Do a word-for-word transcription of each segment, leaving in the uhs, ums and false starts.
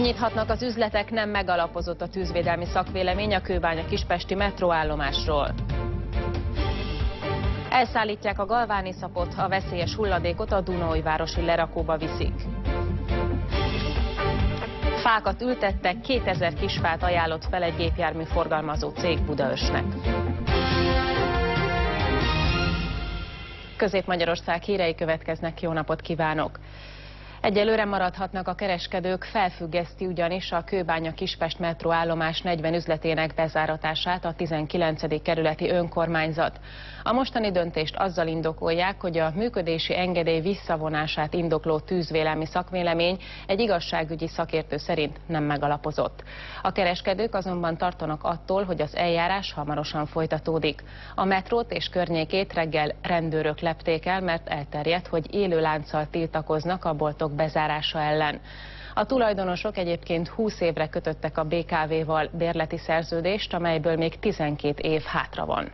Kinyithatnak az üzletek, nem megalapozott a tűzvédelmi szakvélemény a kőbánya-kispesti metróállomásról. Elszállítják a galvániszapot, a veszélyes hulladékot a Dunaújvárosi lerakóba viszik. Fákat ültettek, kétezer kisfát ajánlott fel egy gépjármű forgalmazó cég Budaörsnek. Közép-Magyarország hírei következnek, jó napot kívánok! Egyelőre maradhatnak a kereskedők, felfüggeszti ugyanis a Kőbánya-Kispest metróállomás negyven üzletének bezáratását a tizenkilencedik kerületi önkormányzat. A mostani döntést azzal indokolják, hogy a működési engedély visszavonását indokló tűzvédelmi szakvélemény egy igazságügyi szakértő szerint nem megalapozott. A kereskedők azonban tartanak attól, hogy az eljárás hamarosan folytatódik. A metrót és környékét reggel rendőrök lepték el, mert elterjedt, hogy élő lánccal tiltakoznak a boltok bezárása ellen. A tulajdonosok egyébként húsz évre kötöttek a bé ká vé-val bérleti szerződést, amelyből még tizenkét év hátra van.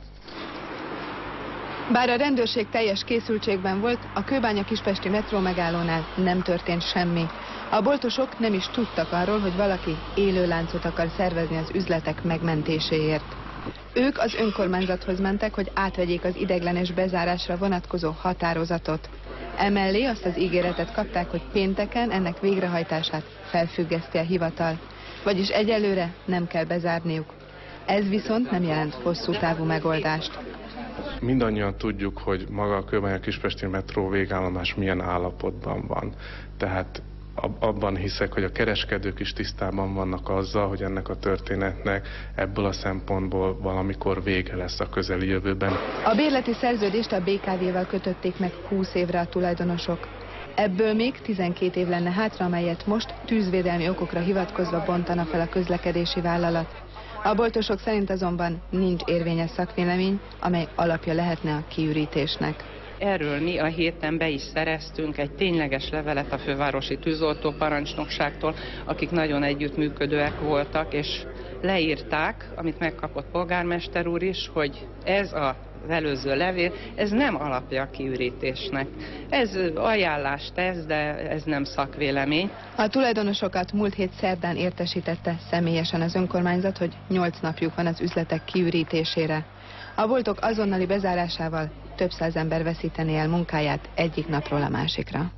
Bár a rendőrség teljes készültségben volt, a Kőbánya-Kispesti metró megállónál nem történt semmi. A boltosok nem is tudtak arról, hogy valaki élő láncot akar szervezni az üzletek megmentéséért. Ők az önkormányzathoz mentek, hogy átvegyék az ideiglenes bezárásra vonatkozó határozatot. Emellé azt az ígéretet kapták, hogy pénteken ennek végrehajtását felfüggeszti a hivatal. Vagyis egyelőre nem kell bezárniuk. Ez viszont nem jelent hosszú távú megoldást. Mindannyian tudjuk, hogy maga a Kőbánya-Kispesti metró végállomás milyen állapotban van. Tehát abban hiszek, hogy a kereskedők is tisztában vannak azzal, hogy ennek a történetnek ebből a szempontból valamikor vége lesz a közeli jövőben. A bérleti szerződést a bé ká vé-vel kötötték meg húsz évre a tulajdonosok. Ebből még tizenkét év lenne hátra, amelyet most tűzvédelmi okokra hivatkozva bontana fel a közlekedési vállalat. A boltosok szerint azonban nincs érvényes szakvélemény, amely alapja lehetne a kiürítésnek. Erről mi a héten be is szereztünk egy tényleges levelet a fővárosi tűzoltó parancsnokságtól, akik nagyon együttműködőek voltak, és leírták, amit megkapott polgármester úr is, hogy ez a az előző levél, ez nem alapja a kiürítésnek. Ez ajánlást tesz, de ez nem szakvélemény. A tulajdonosokat múlt hét szerdán értesítette személyesen az önkormányzat, hogy nyolc napjuk van az üzletek kiürítésére. A boltok azonnali bezárásával több száz ember veszítené el munkáját egyik napról a másikra.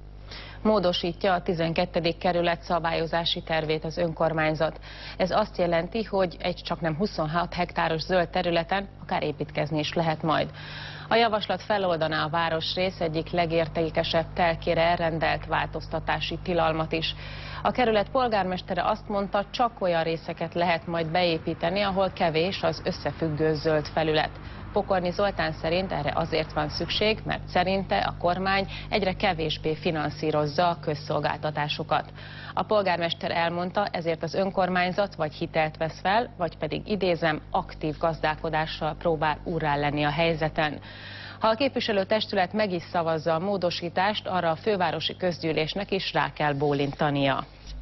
Módosítja a tizenkettedik kerület szabályozási tervét az önkormányzat. Ez azt jelenti, hogy egy csaknem huszonhat hektáros zöld területen akár építkezni is lehet majd. A javaslat feloldaná a városrész egyik legértékesebb telkére elrendelt változtatási tilalmat is. A kerület polgármestere azt mondta, csak olyan részeket lehet majd beépíteni, ahol kevés az összefüggő zöld felület. Pokorni Zoltán szerint erre azért van szükség, mert szerinte a kormány egyre kevésbé finanszírozza a közszolgáltatásokat. A polgármester elmondta, ezért az önkormányzat vagy hitelt vesz fel, vagy pedig idézem, aktív gazdálkodással próbál úrrá lenni a helyzeten. Ha a képviselőtestület meg is szavazza a módosítást, arra a fővárosi közgyűlésnek is rá kell bólintania.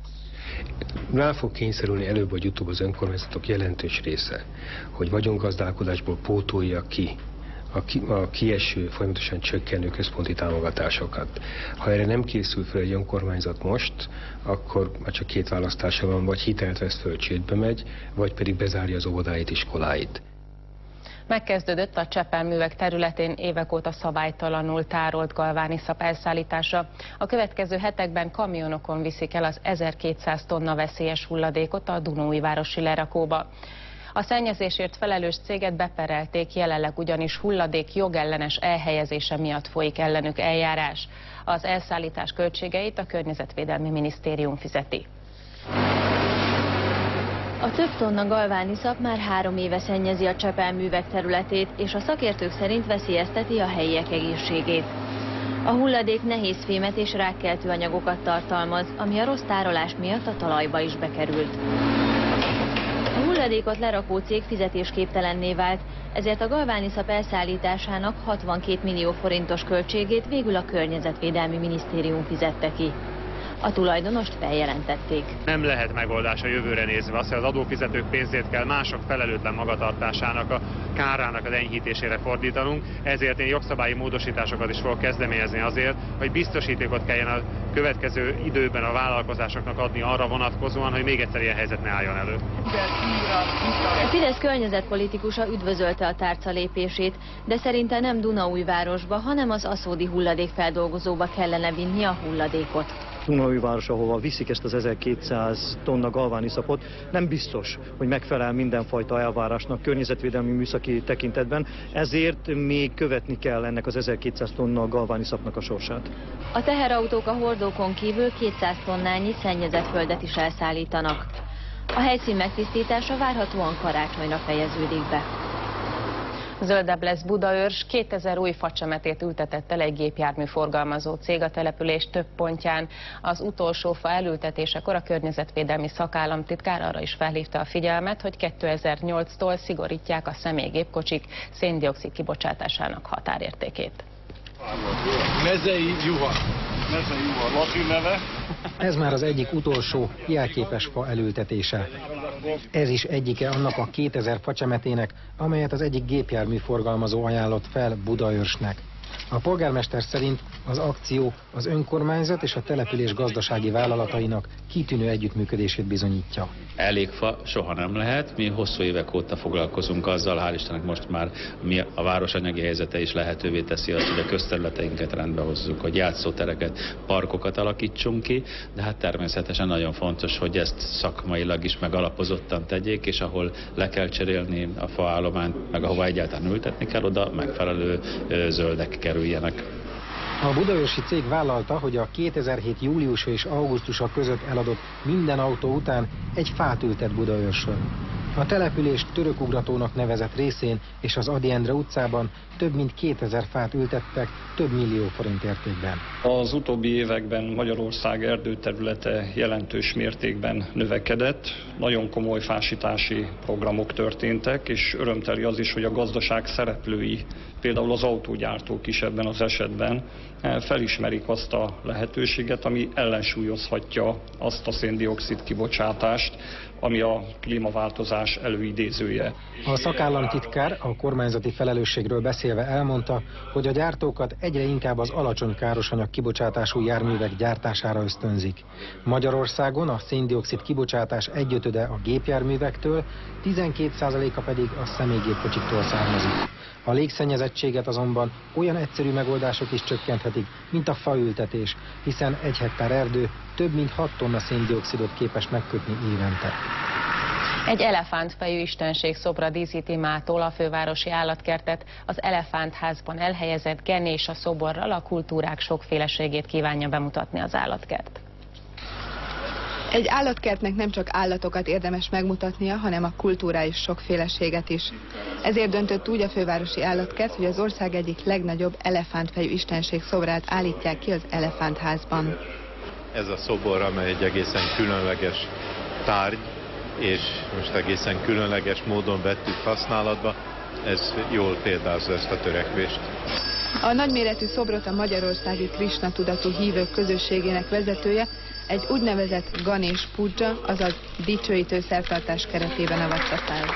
Rá fog kényszerülni előbb vagy utóbb az önkormányzatok jelentős része, hogy vagyongazdálkodásból pótolja ki a, ki a kieső, folyamatosan csökkenő központi támogatásokat. Ha erre nem készül fel egy önkormányzat most, akkor már csak két választása van, vagy hitelt vesz föl, csődbe megy, vagy pedig bezárja az óvodáit, iskoláit. Megkezdődött a Csepel-művek területén évek óta szabálytalanul tárolt galvániszap elszállítása. A következő hetekben kamionokon viszik el az ezerkétszáz tonna veszélyes hulladékot a Dunaújvárosi lerakóba. A szennyezésért felelős céget beperelték, jelenleg ugyanis hulladék jogellenes elhelyezése miatt folyik ellenük eljárás. Az elszállítás költségeit a Környezetvédelmi Minisztérium fizeti. A több tonna galvániszap már három éve szennyezi a Csepel-művek területét, és a szakértők szerint veszélyezteti a helyiek egészségét. A hulladék nehézfémet és rákkeltő anyagokat tartalmaz, ami a rossz tárolás miatt a talajba is bekerült. A hulladékot lerakó cég fizetésképtelenné vált, ezért a galvániszap elszállításának hatvankét millió forintos költségét végül a Környezetvédelmi Minisztérium fizette ki. A tulajdonost feljelentették. Nem lehet megoldás a jövőre nézve az, hogy az adófizetők pénzét kell mások felelőtlen magatartásának, a kárának az enyhítésére fordítanunk, ezért én jogszabályi módosításokat is fogok kezdeményezni azért, hogy biztosítékot kelljen a következő időben a vállalkozásoknak adni arra vonatkozóan, hogy még egyszer ilyen helyzet ne álljon elő. A Fidesz környezetpolitikusa üdvözölte a tárca lépését, de szerinte nem Dunaújvárosba, hanem az aszódi hulladékfeldolgozóba kellene vinni a hulladékot. Dunaújváros, ahova viszik ezt az ezerkétszáz tonna galvániszapot, nem biztos, hogy megfelel mindenfajta elvárásnak környezetvédelmi műszaki tekintetben, ezért még követni kell ennek az ezerkétszáz tonna galvániszapnak a sorsát. A teherautók a hordókon kívül kétszáz tonnányi szennyezett földet is elszállítanak. A helyszín megtisztítása várhatóan karácsonyra fejeződik be. Zöldebb lesz Budaörs, kétezer új facsemetét ültetett el egy gépjármű forgalmazó cég a település több pontján. Az utolsó fa elültetésekor a környezetvédelmi szakállamtitkár arra is felhívta a figyelmet, hogy kétezer-nyolctól szigorítják a személygépkocsik szén-dioxid kibocsátásának határértékét. Mezei Juha. Mezei Juha, latin neve. Ez már az egyik utolsó jelképes fa elültetése. Ez is egyike annak a kétezer facsemetének, amelyet az egyik gépjármű forgalmazó ajánlott fel Budaörsnek. A polgármester szerint az akció az önkormányzat és a település gazdasági vállalatainak kitűnő együttműködését bizonyítja. Elég fa soha nem lehet, mi hosszú évek óta foglalkozunk azzal, hál' Istennek most már mi a város anyagi helyzete is lehetővé teszi azt, hogy a közterületeinket rendbe hozzuk, hogy játszótereket, parkokat alakítsunk ki, de hát természetesen nagyon fontos, hogy ezt szakmailag is megalapozottan tegyék, és ahol le kell cserélni a faállományt, meg ahova egyáltalán ültetni kell, oda megfelelő zöldek kerüljenek. A budaörsi cég vállalta, hogy a kétezer-hét júliusa és augusztusa között eladott minden autó után egy fát ültet Budaörsön. A település Törökugratónak nevezett részén és az Ady Endre utcában több mint kétezer fát ültettek több millió forint értékben. Az utóbbi években Magyarország erdőterülete jelentős mértékben növekedett, nagyon komoly fásítási programok történtek, és örömteli az is, hogy a gazdaság szereplői, például az autógyártók is ebben az esetben felismerik azt a lehetőséget, ami ellensúlyozhatja azt a szén-dioxid kibocsátást, ami a klímaváltozás előidézője. A szakállamtitkár a kormányzati felelősségről beszélve elmondta, hogy a gyártókat egyre inkább az alacsony károsanyag kibocsátású járművek gyártására ösztönzik. Magyarországon a szén-dioxid kibocsátás egyötöde a gépjárművektől, tizenkét százaléka pedig a személygépkocsiktól származik. A légszennyezettséget azonban olyan egyszerű megoldások is csökkenthetik, mint a faültetés, hiszen egy hektár erdő több mint hat tonna szén-dioxidot képes megkötni évente. Egy elefántfejű istenség szobra díszíti mától a fővárosi állatkertet. Az Elefántházban elhelyezett Genés a szoborral a kultúrák sokféleségét kívánja bemutatni az állatkert. Egy állatkertnek nem csak állatokat érdemes megmutatnia, hanem a kulturális sokféleséget is. Ezért döntött úgy a fővárosi állatkert, hogy az ország egyik legnagyobb elefántfejű istenség szobrát állítják ki az Elefántházban. Ez a szobor, amely egy egészen különleges tárgy, és most egészen különleges módon vettük használatba, ez jól példázza ezt a törekvést. A nagyméretű szobrot a magyarországi Krisna tudatú hívők közösségének vezetője egy úgynevezett Ganés pudzsa, azaz dicsőítő szertartás keretében avatta fel.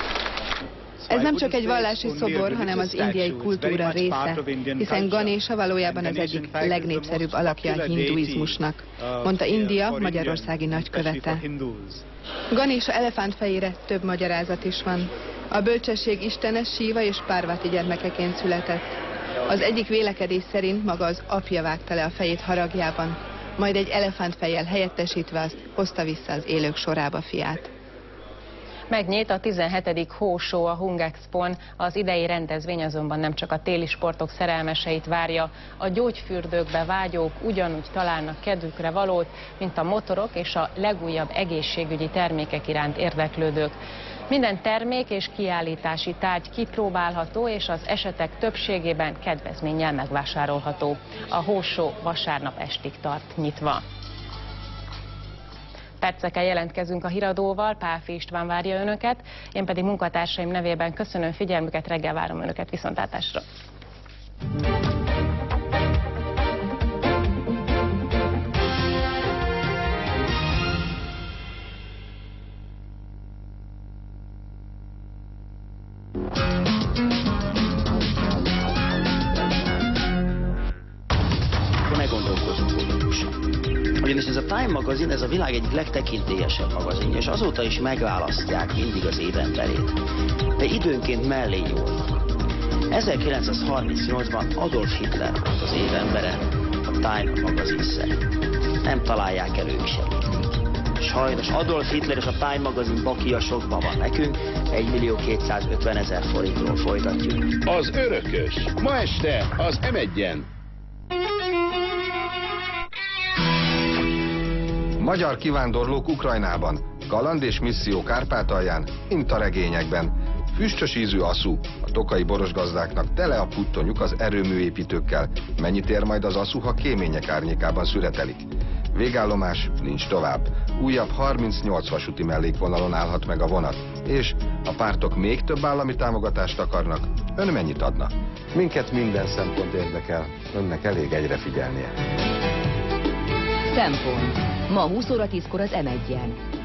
Ez nem csak egy vallási szobor, hanem az indiai kultúra része, hiszen Ganésa valójában az egyik legnépszerűbb alakja a hinduizmusnak, mondta India magyarországi nagykövete. Ganésa elefántfejére több magyarázat is van. A bölcsesség istene Síva és Párvati gyermekeként született. Az egyik vélekedés szerint maga az apja vágta le a fejét haragjában, majd egy elefántfejjel helyettesítve azt hozta vissza az élők sorába fiát. Megnyílt a tizenhetedik Hóshow a Hungexpon, az idei rendezvény azonban nem csak a téli sportok szerelmeseit várja. A gyógyfürdőkbe vágyók ugyanúgy találnak kedvükre valót, mint a motorok és a legújabb egészségügyi termékek iránt érdeklődők. Minden termék és kiállítási tárgy kipróbálható, és az esetek többségében kedvezménnyel megvásárolható. A Hóshow vasárnap estig tart nyitva. Percekkel jelentkezünk a híradóval, Pálfi István várja önöket, én pedig munkatársaim nevében köszönöm figyelmüket, reggel várom önöket, viszontlátásra. Time magazin, ez a világ egyik legtekintélyesebb magazinja, és azóta is megválasztják mindig az évemberét. De időnként mellé nyúlnak. ezerkilencszázharmincnyolcban Adolf Hitler volt az évembere, a Time magazin szerint. Nem találják el ők segíteni. Sajnos Adolf Hitler és a Time magazin bakia sokban van nekünk, egy millió kétszázötvenezer forintról folytatjuk. Az örökös. Ma este az em egyen. Magyar kivándorlók Ukrajnában, kaland és misszió Kárpátalján, mint a regényekben. Füstös ízű aszú, a tokai borosgazdáknak tele a puttonyuk az erőműépítőkkel. Mennyit ér majd az aszú, ha kémények árnyékában szüretelik? Végállomás nincs tovább. Újabb harmincnyolc vasúti mellékvonalon állhat meg a vonat. És a pártok még több állami támogatást akarnak. Ön mennyit adna? Minket minden szempont érdekel. Önnek elég egyre figyelnie. Szempont. Ma húsz óra tízkor az em egyen.